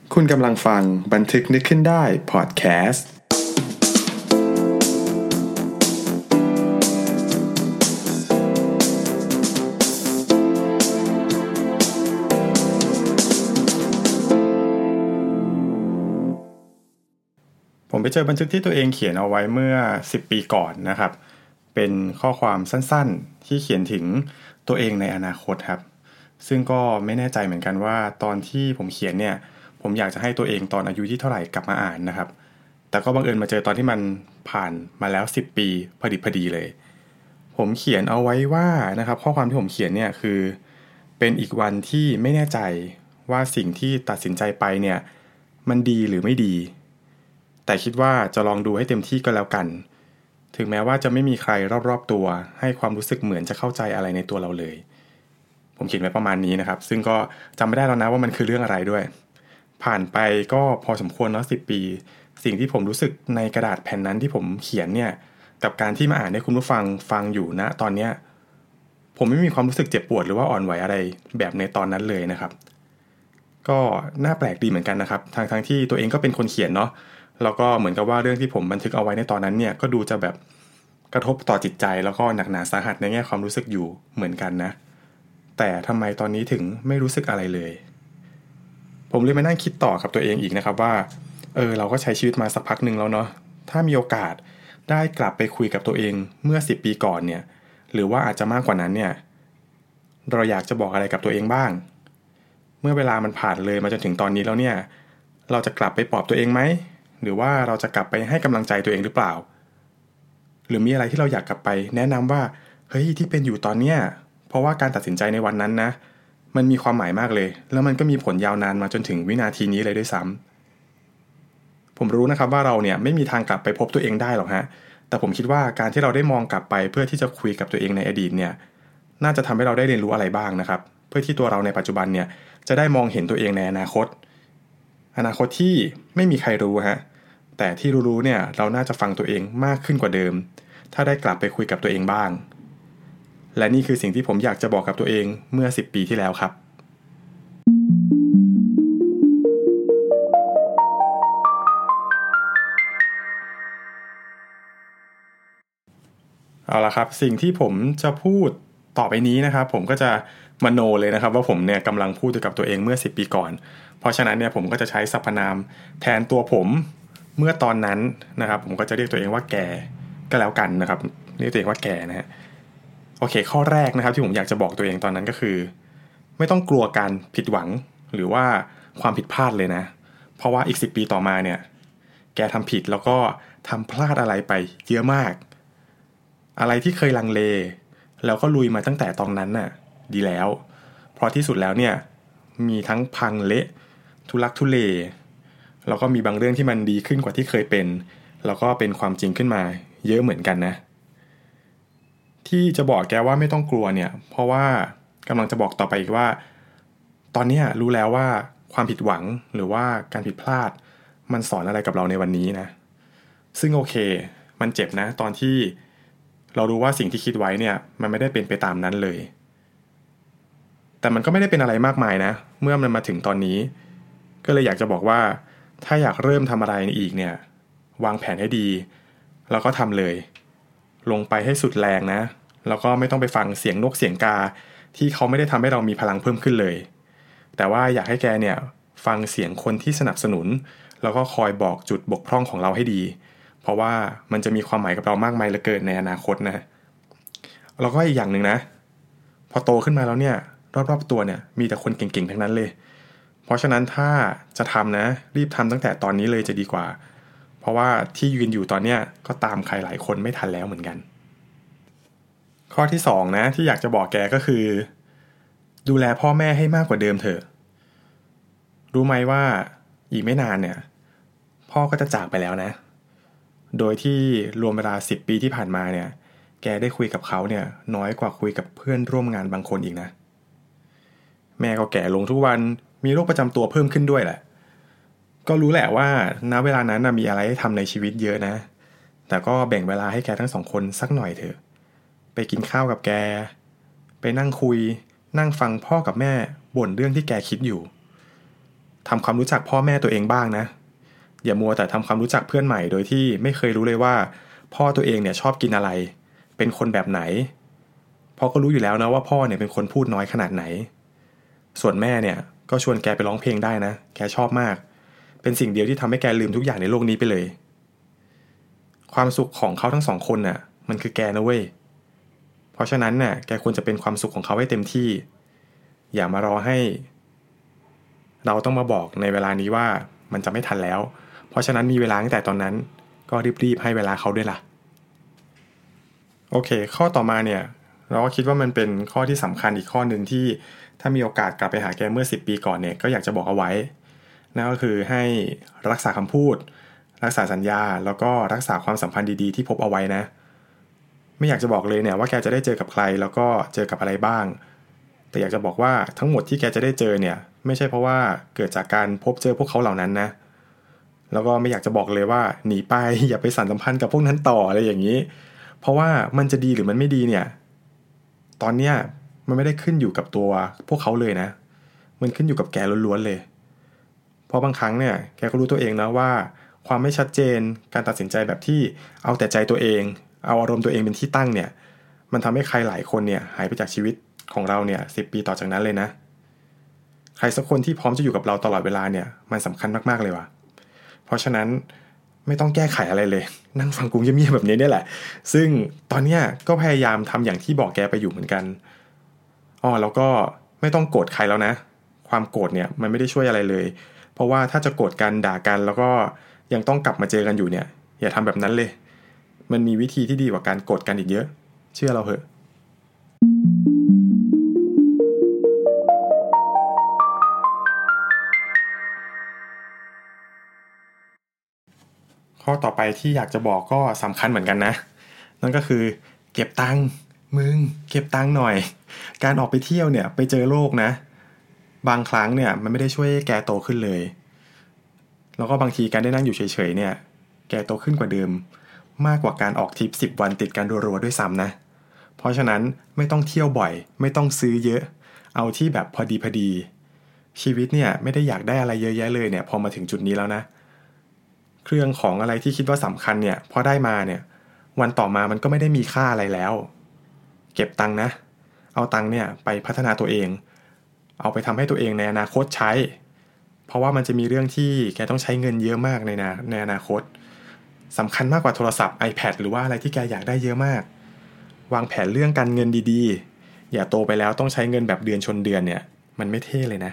คุณกำลังฟังบันทึกนึกขึ้นได้พอดแคสต์ผมไปเจอบันทึกที่ตัวเองเขียนเอาไว้เมื่อ10ปีก่อนนะครับเป็นข้อความสั้นๆที่เขียนถึงตัวเองในอนาคตครับซึ่งก็ไม่แน่ใจเหมือนกันว่าตอนที่ผมเขียนเนี่ยผมอยากจะให้ตัวเองตอนอายุที่เท่าไหร่กลับมาอ่านนะครับแต่ก็บังเอิญมาเจอตอนที่มันผ่านมาแล้ว10ปีพอดีเลยผมเขียนเอาไว้ว่านะครับข้อความที่ผมเขียนเนี่ยคือเป็นอีกวันที่ไม่แน่ใจว่าสิ่งที่ตัดสินใจไปเนี่ยมันดีหรือไม่ดีแต่คิดว่าจะลองดูให้เต็มที่ก็แล้วกันถึงแม้ว่าจะไม่มีใครรอบๆตัวให้ความรู้สึกเหมือนจะเข้าใจอะไรในตัวเราเลยผมเขียนไว้ประมาณนี้นะครับซึ่งก็จำไม่ได้แล้วนะว่ามันคือเรื่องอะไรด้วยผ่านไปก็พอสมควรเนาะ10 ปีสิ่งที่ผมรู้สึกในกระดาษแผ่นนั้นที่ผมเขียนเนี่ยกับการที่มาอ่านให้คุณผู้ฟังฟังอยู่ณตอนเนี้ยผมไม่มีความรู้สึกเจ็บปวดหรือว่าอ่อนไหวอะไรแบบในตอนนั้นเลยนะครับก็น่าแปลกดีเหมือนกันนะครับทั้งที่ตัวเองก็เป็นคนเขียนเนาะแล้วก็เหมือนกับว่าเรื่องที่ผมบันทึกเอาไว้ในตอนนั้นเนี่ยก็ดูจะแบบกระทบต่อจิตใจแล้วก็หนักหนาสาหัสในแง่ความรู้สึกอยู่เหมือนกันนะแต่ทำไมตอนนี้ถึงไม่รู้สึกอะไรเลยผมเลยมานั่งคิดต่อกับตัวเองอีกนะครับว่าเราก็ใช้ชีวิตมาสักพักนึงแล้วเนาะถ้ามีโอกาสได้กลับไปคุยกับตัวเองเมื่อ10 ปีก่อนเนี่ยหรือว่าอาจจะมากกว่านั้นเนี่ยเราอยากจะบอกอะไรกับตัวเองบ้างเมื่อเวลามันผ่านเลยมาจนถึงตอนนี้แล้วเนี่ยเราจะกลับไปปลอบตัวเองไหมหรือว่าเราจะกลับไปให้กำลังใจตัวเองหรือเปล่าหรือมีอะไรที่เราอยากกลับไปแนะนำว่าเฮ้ยที่เป็นอยู่ตอนเนี้ยเพราะว่าการตัดสินใจในวันนั้นนะมันมีความหมายมากเลยแล้วมันก็มีผลยาวนานมาจนถึงวินาทีนี้เลยด้วยซ้ำผมรู้นะครับว่าเราเนี่ยไม่มีทางกลับไปพบตัวเองได้หรอกฮะแต่ผมคิดว่าการที่เราได้มองกลับไปเพื่อที่จะคุยกับตัวเองในอดีตเนี่ยน่าจะทำให้เราได้เรียนรู้อะไรบ้างนะครับเพื่อที่ตัวเราในปัจจุบันเนี่ยจะได้มองเห็นตัวเองในอนาคตที่ไม่มีใครรู้ฮะแต่ที่รู้ๆเนี่ยเราน่าจะฟังตัวเองมากขึ้นกว่าเดิมถ้าได้กลับไปคุยกับตัวเองบ้างและนี่คือสิ่งที่ผมอยากจะบอกกับตัวเองเมื่อ10 ปีที่แล้วครับเอาละครับสิ่งที่ผมจะพูดต่อไปนี้นะครับผมก็จะมโนเลยนะครับว่าผมเนี่ยกำลังพูดกับตัวเองเมื่อ10 ปีก่อนเพราะฉะนั้นเนี่ยผมก็จะใช้สรรพนามแทนตัวผมเมื่อตอนนั้นนะครับผมก็จะเรียกตัวเองว่าแกก็แล้วกันนะครับเรียกตัวเองว่าแกนะฮะโอเคข้อแรกนะครับที่ผมอยากจะบอกตัวเองตอนนั้นก็คือไม่ต้องกลัวการผิดหวังหรือว่าความผิดพลาดเลยนะเพราะว่าอีก10 ปีต่อมาเนี่ยแกทำผิดแล้วก็ทำพลาดอะไรไปเยอะมากอะไรที่เคยลังเลแล้วก็ลุยมาตั้งแต่ตอนนั้นน่ะดีแล้วเพราะที่สุดแล้วเนี่ยมีทั้งพังเละทุลักทุเลแล้วก็มีบางเรื่องที่มันดีขึ้นกว่าที่เคยเป็นแล้วก็เป็นความจริงขึ้นมาเยอะเหมือนกันนะที่จะบอกแกว่าไม่ต้องกลัวเนี่ยเพราะว่ากำลังจะบอกต่อไปอีกว่าตอนนี้รู้แล้วว่าความผิดหวังหรือว่าการผิดพลาดมันสอนอะไรกับเราในวันนี้นะซึ่งโอเคมันเจ็บนะตอนที่เรารู้ว่าสิ่งที่คิดไว้เนี่ยมันไม่ได้เป็นไปตามนั้นเลยแต่มันก็ไม่ได้เป็นอะไรมากมายนะเมื่อมันมาถึงตอนนี้ก็เลยอยากจะบอกว่าถ้าอยากเริ่มทำอะไรอีกเนี่ยวางแผนให้ดีแล้วก็ทำเลยลงไปให้สุดแรงนะแล้วก็ไม่ต้องไปฟังเสียงนกเสียงกาที่เขาไม่ได้ทำให้เรามีพลังเพิ่มขึ้นเลยแต่ว่าอยากให้แกเนี่ยฟังเสียงคนที่สนับสนุนแล้วก็คอยบอกจุดบกพร่องของเราให้ดีเพราะว่ามันจะมีความหมายกับเรามากมายเหลือเกินในอนาคตนะแล้วก็อีกอย่างหนึ่งนะพอโตขึ้นมาแล้วเนี่ยรอบๆตัวเนี่ยมีแต่คนเก่งๆทั้งนั้นเลยเพราะฉะนั้นถ้าจะทำนะรีบทำตั้งแต่ตอนนี้เลยจะดีกว่าเพราะว่าที่ยืนอยู่ตอนเนี้ยก็ตามใครหลายคนไม่ทันแล้วเหมือนกันข้อที่สองนะที่อยากจะบอกแกก็คือดูแลพ่อแม่ให้มากกว่าเดิมเถอะรู้ไหมว่าอีกไม่นานเนี่ยพ่อก็จะจากไปแล้วนะโดยที่รวมเวลา10 ปีที่ผ่านมาเนี่ยแกได้คุยกับเขาเนี่ยน้อยกว่าคุยกับเพื่อนร่วมงานบางคนอีกนะแม่ก็แก่ลงทุกวันมีโรคประจำตัวเพิ่มขึ้นด้วยแหละก็รู้แหละว่าณเวลานั้นมีอะไรให้ทำในชีวิตเยอะนะแต่ก็แบ่งเวลาให้แกทั้งสองคนสักหน่อยเถอะไปกินข้าวกับแกไปนั่งคุยนั่งฟังพ่อกับแม่บ่นเรื่องที่แกคิดอยู่ทำความรู้จักพ่อแม่ตัวเองบ้างนะอย่ามัวแต่ทำความรู้จักเพื่อนใหม่โดยที่ไม่เคยรู้เลยว่าพ่อตัวเองเนี่ยชอบกินอะไรเป็นคนแบบไหนเพราะก็รู้อยู่แล้วนะว่าพ่อเนี่ยเป็นคนพูดน้อยขนาดไหนส่วนแม่เนี่ยก็ชวนแกไปร้องเพลงได้นะแกชอบมากเป็นสิ่งเดียวที่ทำให้แกลืมทุกอย่างในโลกนี้ไปเลยความสุขของเขาทั้งสองคนน่ะมันคือแกนะเว้ยเพราะฉะนั้นน่ะแกควรจะเป็นความสุขของเขาให้เต็มที่อย่ามารอให้เราต้องมาบอกในเวลานี้ว่ามันจะไม่ทันแล้วเพราะฉะนั้นมีเวลาตั้งแต่ตอนนั้นก็รีบๆให้เวลาเขาด้วยล่ะโอเคข้อต่อมาเนี่ยเราก็คิดว่ามันเป็นข้อที่สำคัญอีกข้อหนึ่งที่ถ้ามีโอกาสกลับไปหาแกเมื่อ10 ปีก่อนเนี่ยก็อยากจะบอกเอาไว้นั่นก็คือให้รักษาคำพูดรักษาสัญญาแล้วก็รักษาความสัมพันธ์ดีๆที่พบเอาไว้นะไม่อยากจะบอกเลยเนี่ยว่าแกจะได้เจอกับใครแล้วก็เจอกับอะไรบ้างแต่อยากจะบอกว่าทั้งหมดที่แกจะได้เจอเนี่ยไม่ใช่เพราะว่าเกิดจากการพบเจอพวกเขาเหล่านั้นนะแล้วก็ไม่อยากจะบอกเลยว่าหนีไป อย่าไปสานสัมพันธ์กับพวกนั้นต่ออะไรอย่างนี้เพราะว่ามันจะดีหรือมันไม่ดีเนี่ยตอนเนี้ยมันไม่ได้ขึ้นอยู่กับตัวพวกเขาเลยนะมันขึ้นอยู่กับแกล้วนๆเลยเพราะบางครั้งเนี่ยแกก็รู้ตัวเองนะว่าความไม่ชัดเจนการตัดสินใจแบบที่เอาแต่ใจตัวเองเอาอารมณ์ตัวเองเป็นที่ตั้งเนี่ยมันทำให้ใครหลายคนเนี่ยหายไปจากชีวิตของเราเนี่ย10 ปีต่อจากนั้นเลยนะใครสักคนที่พร้อมจะอยู่กับเราตลอดเวลาเนี่ยมันสำคัญมากๆเลยว่ะเพราะฉะนั้นไม่ต้องแก้ไขอะไรเลยนั่งฟังกูเงียบๆแบบนี้เนี่ยแหละซึ่งตอนเนี้ยก็พยายามทำอย่างที่บอกแกไปอยู่เหมือนกันแล้วก็ไม่ต้องโกรธใครแล้วนะความโกรธเนี่ยมันไม่ได้ช่วยอะไรเลยเพราะว่าถ้าจะโกรธกันด่ากันแล้วก็ยังต้องกลับมาเจอกันอยู่เนี่ยอย่าทำแบบนั้นเลยมันมีวิธีที่ดีกว่าการโกรธกันอีกเยอะเชื่อเราเหอะข้อต่อไปที่อยากจะบอกก็สำคัญเหมือนกันนะนั่นก็คือเก็บตังค์มึงเก็บตังค์หน่อยการออกไปเที่ยวเนี่ยไปเจอโลกนะบางครั้งเนี่ยมันไม่ได้ช่วยแกโตขึ้นเลยแล้วก็บางทีการได้นั่งอยู่เฉยๆเนี่ยแกโตขึ้นกว่าเดิมมากกว่าการออกทริป10 วันติดกันรัวๆด้วยซ้ำนะเพราะฉะนั้นไม่ต้องเที่ยวบ่อยไม่ต้องซื้อเยอะเอาที่แบบพอดีพอดีชีวิตเนี่ยไม่ได้อยากได้อะไรเยอะแยะเลยเนี่ยพอมาถึงจุดนี้แล้วนะเครื่องของอะไรที่คิดว่าสำคัญเนี่ยพอได้มาเนี่ยวันต่อมามันก็ไม่ได้มีค่าอะไรแล้วเก็บตังค์นะเอาตังค์เนี่ยไปพัฒนาตัวเองเอาไปทำให้ตัวเองในอนาคตใช้เพราะว่ามันจะมีเรื่องที่แกต้องใช้เงินเยอะมากในอนาคตสำคัญมากกว่าโทรศัพท์ iPad หรือว่าอะไรที่แกอยากได้เยอะมากวางแผนเรื่องการเงินดีๆอย่าโตไปแล้วต้องใช้เงินแบบเดือนชนเดือนเนี่ยมันไม่เท่เลยนะ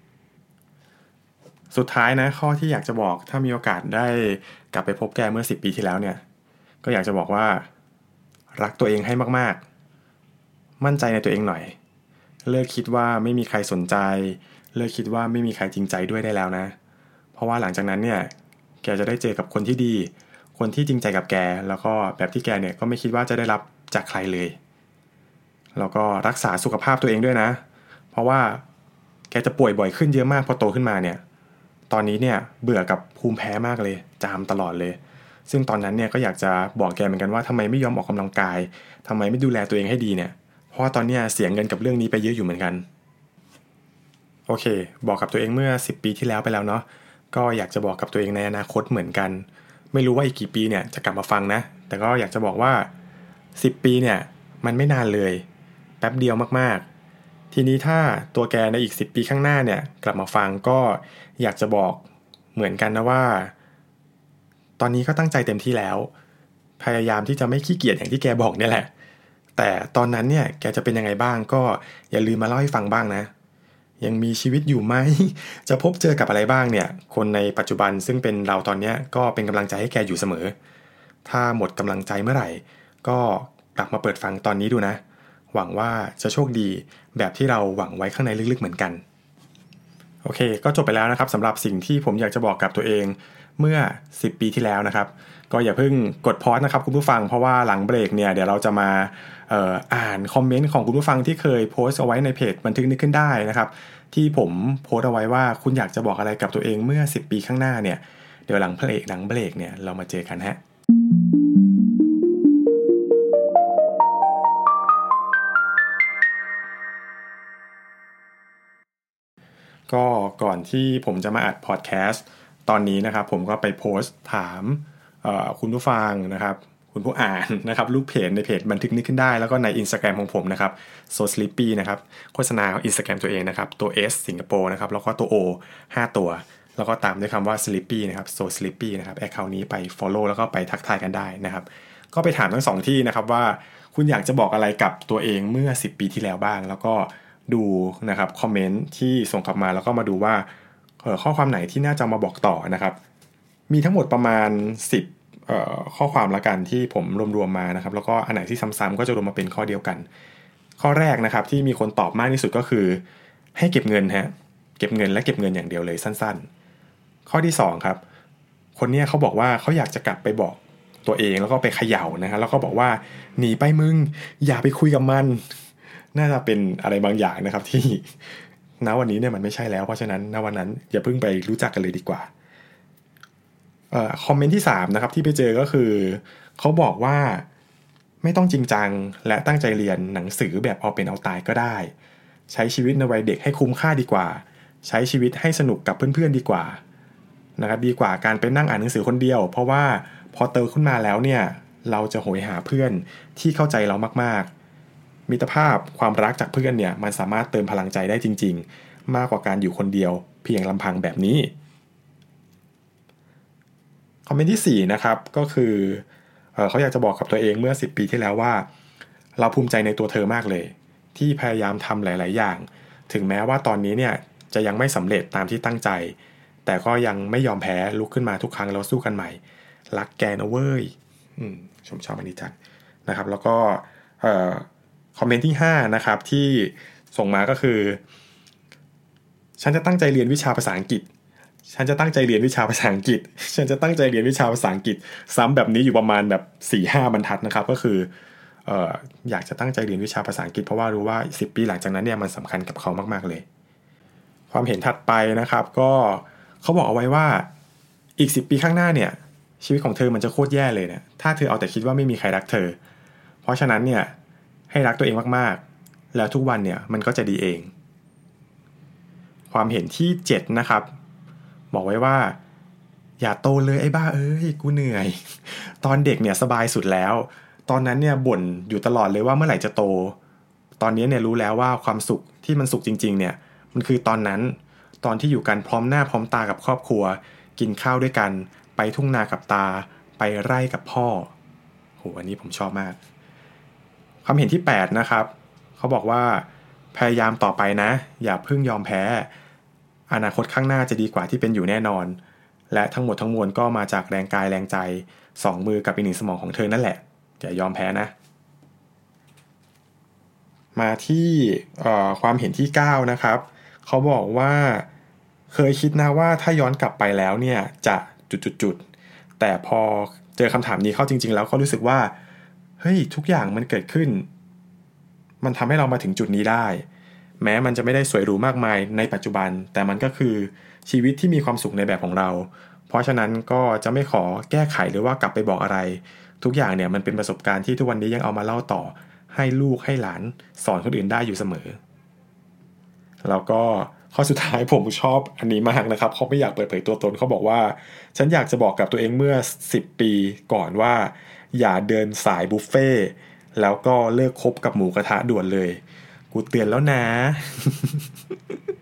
สุดท้ายนะข้อที่อยากจะบอกถ้ามีโอกาสได้กลับไปพบแกเมื่อ10 ปีที่แล้วเนี่ยก็อยากจะบอกว่ารักตัวเองให้มากๆมั่นใจในตัวเองหน่อยเลิกคิดว่าไม่มีใครสนใจเลิกคิดว่าไม่มีใครจริงใจด้วยได้แล้วนะเพราะว่าหลังจากนั้นเนี่ยแกจะได้เจอกับคนที่ดีคนที่จริงใจกับแกแล้วก็แบบที่แกเนี่ยก็ไม่คิดว่าจะได้รับจากใครเลยแล้วก็รักษาสุขภาพตัวเองด้วยนะเพราะว่าแกจะป่วยบ่อยขึ้นเยอะมากพอโตขึ้นมาเนี่ยตอนนี้เนี่ยเบื่อกับภูมิแพ้มากเลยจามตลอดเลยซึ่งตอนนั้นเนี่ยก็อยากจะบอกแกเหมือนกันว่าทำไมไม่ยอมออกกำลังกายทำไมไม่ดูแลตัวเองให้ดีเนี่ยเพราะว่าตอนนี้เสียเงินกับเรื่องนี้ไปเยอะอยู่เหมือนกันโอเคบอกกับตัวเองเมื่อ10 ปีที่แล้วไปแล้วเนาะก็อยากจะบอกกับตัวเองในอนาคตเหมือนกันไม่รู้ว่าอีกกี่ปีเนี่ยจะกลับมาฟังนะแต่ก็อยากจะบอกว่า10 ปีเนี่ยมันไม่นานเลยแป๊บเดียวมากๆทีนี้ถ้าตัวแกในอีก10 ปีข้างหน้าเนี่ยกลับมาฟังก็อยากจะบอกเหมือนกันนะว่าตอนนี้ก็ตั้งใจเต็มที่แล้วพยายามที่จะไม่ขี้เกียจอย่างที่แกบอกเนี่ยแหละแต่ตอนนั้นเนี่ยแกจะเป็นยังไงบ้างก็อย่าลืมมาเล่าให้ฟังบ้างนะยังมีชีวิตอยู่ไหมจะพบเจอกับอะไรบ้างเนี่ยคนในปัจจุบันซึ่งเป็นเราตอนนี้ก็เป็นกำลังใจให้แกอยู่เสมอถ้าหมดกำลังใจเมื่อไหร่ก็กลับมาเปิดฟังตอนนี้ดูนะหวังว่าจะโชคดีแบบที่เราหวังไว้ข้างในลึกๆเหมือนกันโอเคก็จบไปแล้วนะครับสำหรับสิ่งที่ผมอยากจะบอกกับตัวเองเมื่อ10 ปีที่แล้วนะครับก็อย่าเพิ่งกดพอสนะครับคุณผู้ฟังเพราะว่าหลังเบรกเนี่ยเดี๋ยวเราจะมาอ่านคอมเมนต์ของคุณผู้ฟังที่เคยโพสต์เอาไว้ในเพจบันทึกนึกขึ้นได้นะครับที่ผมโพสต์เอาไว้ว่าคุณอยากจะบอกอะไรกับตัวเองเมื่อ10 ปีข้างหน้าเนี่ยเดี๋ยวหลังเบรกเนี่ยเรามาเจอกันฮะก็ก่อนที่ผมจะมาอัดพอดแคสต์ตอนนี้นะครับผมก็ไปโพสต์ถามคุณผู้ฟังนะครับคุณผู้อ่านนะครับลูกเพจในเพจบันทึกนึกขึ้นได้แล้วก็ใน Instagram ของผมนะครับ so sleepy นะครับโฆษณา Instagram ตัวเองนะครับตัว S สิงคโปร์นะครับแล้วก็ตัว O 5 ตัวแล้วก็ตามด้วยคำว่า sleepy นะครับ so sleepy นะครับ account นี้ไป follow แล้วก็ไปทักทายกันได้นะครับก็ไปถามทั้งสองที่นะครับว่าคุณอยากจะบอกอะไรกับตัวเองเมื่อ10 ปีที่แล้วบ้างแล้วก็ดูนะครับคอมเมนต์ที่ส่งกลับมาแล้วก็มาดูว่าข้อความไหนที่น่าจะมาบอกต่อนะครับมีทั้งหมดประมาณ10ข้อความละกันที่ผมรวมๆมานะครับแล้วก็อันไหนที่ซ้ำๆก็จะรวมมาเป็นข้อเดียวกันข้อแรกนะครับที่มีคนตอบมากที่สุดก็คือให้เก็บเงินฮะเก็บเงินและเก็บเงินอย่างเดียวเลยสั้นๆข้อที่2ครับคนเนี้ยเขาบอกว่าเขาอยากจะกลับไปบอกตัวเองแล้วก็ไปเขย่านะฮะแล้วก็บอกว่าหนีไปมึงอย่าไปคุยกับมันน่าจะเป็นอะไรบางอย่างนะครับที่ณวันนี้เนี่ยมันไม่ใช่แล้วเพราะฉะนั้นณวันนั้นอย่าเพิ่งไปรู้จักกันเลยดีกว่าคอมเมนต์ที่3นะครับที่ไปเจอก็คือเขาบอกว่าไม่ต้องจริงจังและตั้งใจเรียนหนังสือแบบเอาเป็นเอาตายก็ได้ใช้ชีวิตในวัยเด็กให้คุ้มค่าดีกว่าใช้ชีวิตให้สนุกกับเพื่อนๆดีกว่านะครับดีกว่าการไปนั่งอ่านหนังสือคนเดียวเพราะว่าพอโตขึ้นมาแล้วเนี่ยเราจะโหยหาเพื่อนที่เข้าใจเรามากๆมิตรภาพความรักจากเพื่อนเนี่ยมันสามารถเติมพลังใจได้จริงๆมากกว่าการอยู่คนเดียวเพียงลำพังแบบนี้คอมเมนต์ที่4นะครับก็คือเขาอยากจะบอกกับตัวเองเมื่อ10 ปีที่แล้วว่าเราภูมิใจในตัวเธอมากเลยที่พยายามทำหลายๆอย่างถึงแม้ว่าตอนนี้เนี่ยจะยังไม่สำเร็จตามที่ตั้งใจแต่ก็ยังไม่ยอมแพ้ลุกขึ้นมาทุกครั้งแล้วสู้กันใหม่รักแกนะเว้ยชอบอันนี้จังนะครับแล้วก็คอมเมนต์ที่5นะครับที่ส่งมาก็คือฉันจะตั้งใจเรียนวิชาภาษาอังกฤษฉันจะตั้งใจเรียนวิชาภาษาอังกฤษฉันจะตั้งใจเรียนวิชาภาษาอังกฤษซ้ำแบบนี้อยู่ประมาณแบบ 4-5 บรรทัดนะครับก็คืออยากจะตั้งใจเรียนวิชาภาษาอังกฤษเพราะว่ารู้ว่า10 ปีหลังจากนั้นเนี่ยมันสำคัญกับเขามากๆเลยความเห็นถัดไปนะครับก็เขาบอกเอาไว้ว่าอีก10 ปีข้างหน้าเนี่ยชีวิตของเธอมันจะโคตรแย่เลยเนี่ยถ้าเธอเอาแต่คิดว่าไม่มีใครรักเธอเพราะฉะนั้นเนี่ยให้รักตัวเองมากๆแล้วทุกวันเนี่ยมันก็จะดีเองความเห็นที่7นะครับบอกไว้ว่าอย่าโตเลยไอ้บ้าเอ้ยกูเหนื่อยตอนเด็กเนี่ยสบายสุดแล้วตอนนั้นเนี่ยบ่นอยู่ตลอดเลยว่าเมื่อไหร่จะโตตอนนี้เนี่ยรู้แล้วว่าความสุขที่มันสุขจริงๆเนี่ยมันคือตอนนั้นตอนที่อยู่กันพร้อมหน้าพร้อมตากับครอบครัวกินข้าวด้วยกันไปทุ่งนากับตาไปไร่กับพ่อโหอันนี้ผมชอบมากความเห็นที่8นะครับเขาบอกว่าพยายามต่อไปนะอย่าเพิ่งยอมแพ้อนาคตข้างหน้าจะดีกว่าที่เป็นอยู่แน่นอนและทั้งหมดทั้งมวลก็มาจากแรงกายแรงใจ2 มือกับอีก1 สมองของเธอนั่นแหละอย่ายอมแพ้นะมาที่ความเห็นที่9นะครับเขาบอกว่าเคยคิดนะว่าถ้าย้อนกลับไปแล้วเนี่ยจะจุดๆแต่พอเจอคำถามนี้เข้าจริงๆแล้วก็รู้สึกว่าเฮ้ยทุกอย่างมันเกิดขึ้นมันทำให้เรามาถึงจุดนี้ได้แม้มันจะไม่ได้สวยหรูมากมายในปัจจุบันแต่มันก็คือชีวิตที่มีความสุขในแบบของเราเพราะฉะนั้นก็จะไม่ขอแก้ไขหรือว่ากลับไปบอกอะไรทุกอย่างเนี่ยมันเป็นประสบการณ์ที่ทุกวันนี้ยังเอามาเล่าต่อให้ลูกให้หลานสอนคนอื่นได้อยู่เสมอแล้วก็ข้อสุดท้ายผมชอบอันนี้มากนะครับเขาไม่อยากเปิดเผยตัวตนเขาบอกว่าฉันอยากจะบอกกับตัวเองเมื่อ10 ปีก่อนว่าอย่าเดินสายบุฟเฟ่แล้วก็เลิกคบกับหมูกระทะด่วนเลยกูเตือนแล้วนะ